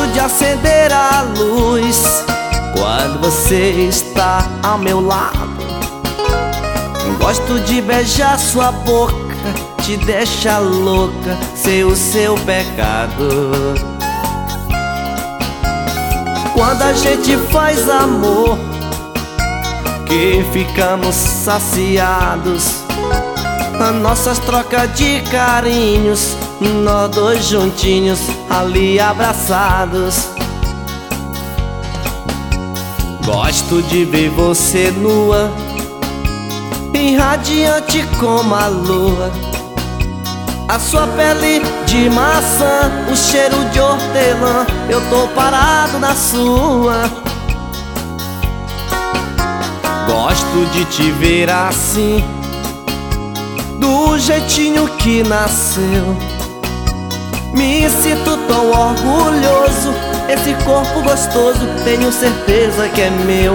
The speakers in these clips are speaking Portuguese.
Gosto de acender a luz quando você está ao meu lado. Gosto de beijar sua boca, te deixa louca, sei o seu pecado. Quando a gente faz amor, que ficamos saciados, as nossas trocas de carinhos, nós dois juntinhos ali abraçados. Gosto de ver você nua e radiante como a lua, a sua pele de maçã, o cheiro de hortelã, eu tô parado na sua. Gosto de te ver assim, do jeitinho que nasceu. Me sinto tão orgulhoso, esse corpo gostoso, tenho certeza que é meu.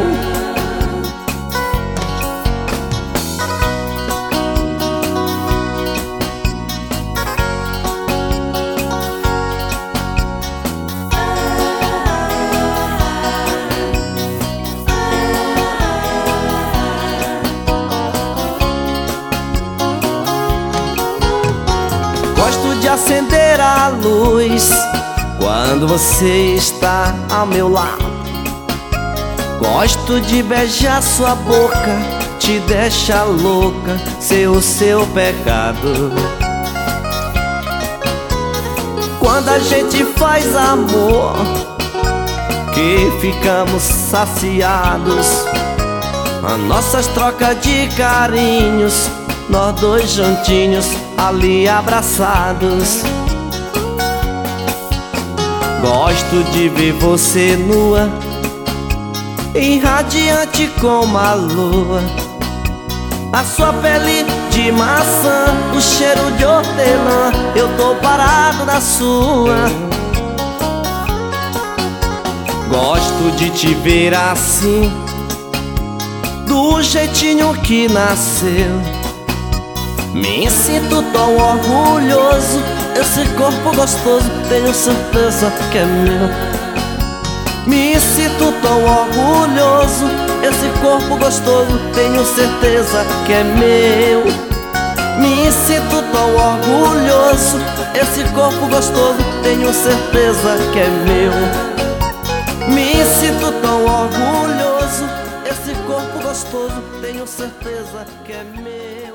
Gosto de acender a luz quando você está ao meu lado. Gosto de beijar sua boca, te deixa louca, sei o seu pecado. Quando a gente faz amor, que ficamos saciados, as nossas trocas de carinhos, nós dois juntinhos ali abraçados. Gosto de ver você nua e radiante como a lua, a sua pele de maçã, o cheiro de hortelã, eu tô parado na sua. Gosto de te ver assim, do jeitinho que nasceu. Me sinto tão orgulhoso, esse corpo gostoso, tenho certeza que é meu. Me sinto tão orgulhoso, esse corpo gostoso, tenho certeza que é meu. Me sinto tão orgulhoso, esse corpo gostoso, tenho certeza que é meu. Me sinto tão orgulhoso, esse corpo gostoso, tenho certeza que é meu.